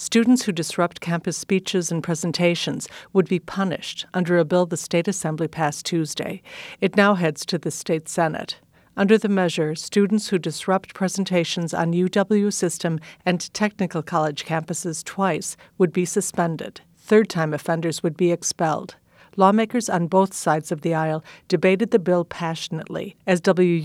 Students who disrupt campus speeches and presentations would be punished under a bill the State Assembly passed Tuesday. It now heads to the State Senate. Under the measure, students who disrupt presentations on UW System and Technical College campuses twice would be suspended. Third-time offenders would be expelled. Lawmakers on both sides of the aisle debated the bill passionately, as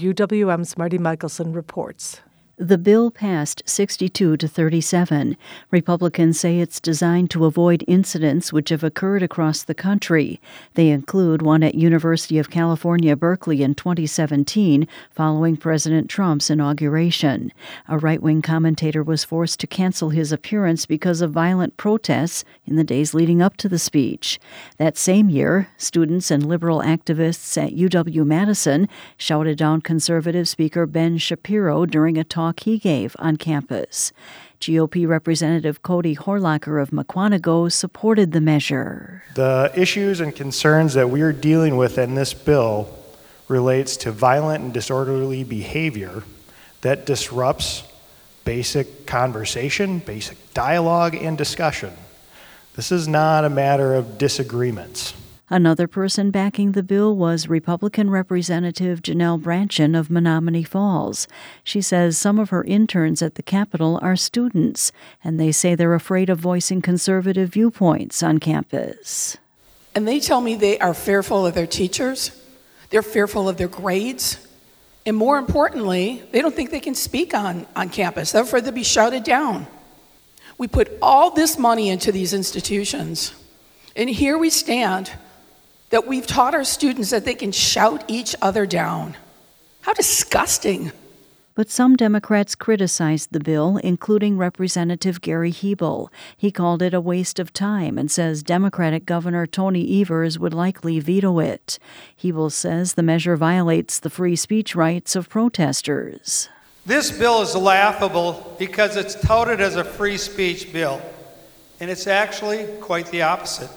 WUWM's Marty Michelson reports. The bill passed 62 to 37. Republicans say it's designed to avoid incidents which have occurred across the country. They include one at University of California, Berkeley in 2017, following President Trump's inauguration. A right-wing commentator was forced to cancel his appearance because of violent protests in the days leading up to the speech. That same year, students and liberal activists at UW-Madison shouted down conservative Speaker Ben Shapiro during a talk he gave on campus. GOP Representative Cody Horlacher of Mukwonago supported the measure. The issues and concerns that we are dealing with in this bill relates to violent and disorderly behavior that disrupts basic conversation, basic dialogue, and discussion. This is not a matter of disagreements. Another person backing the bill was Republican Representative Janelle Brandtjen of Menomonee Falls. She says some of her interns at the Capitol are students, and they say they're afraid of voicing conservative viewpoints on campus. And they tell me they are fearful of their teachers, they're fearful of their grades, and more importantly, they don't think they can speak on campus. They're afraid they'll be shouted down. We put all this money into these institutions, and here we stand that we've taught our students that they can shout each other down. How disgusting. But some Democrats criticized the bill, including Representative Gary Hebel. He called it a waste of time and says Democratic Governor Tony Evers would likely veto it. Hebel says the measure violates the free speech rights of protesters. This bill is laughable because it's touted as a free speech bill, and it's actually quite the opposite.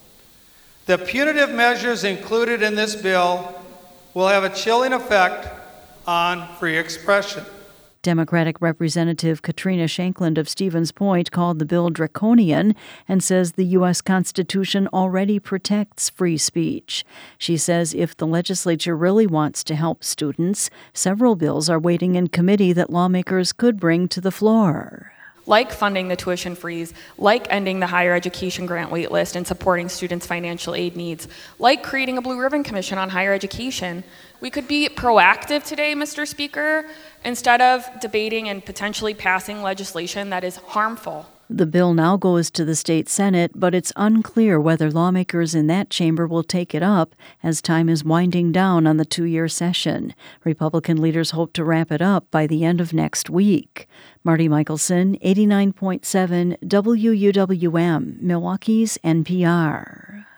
The punitive measures included in this bill will have a chilling effect on free expression. Democratic Representative Katrina Shankland of Stevens Point called the bill draconian and says the U.S. Constitution already protects free speech. She says if the legislature really wants to help students, several bills are waiting in committee that lawmakers could bring to the floor. Like funding the tuition freeze, like ending the higher education grant waitlist and supporting students' financial aid needs, like creating a Blue Ribbon Commission on higher education. We could be proactive today, Mr. Speaker, instead of debating and potentially passing legislation that is harmful. The bill now goes to the state Senate, but it's unclear whether lawmakers in that chamber will take it up as time is winding down on the two-year session. Republican leaders hope to wrap it up by the end of next week. Marty Michelson, 89.7 WUWM, Milwaukee's NPR.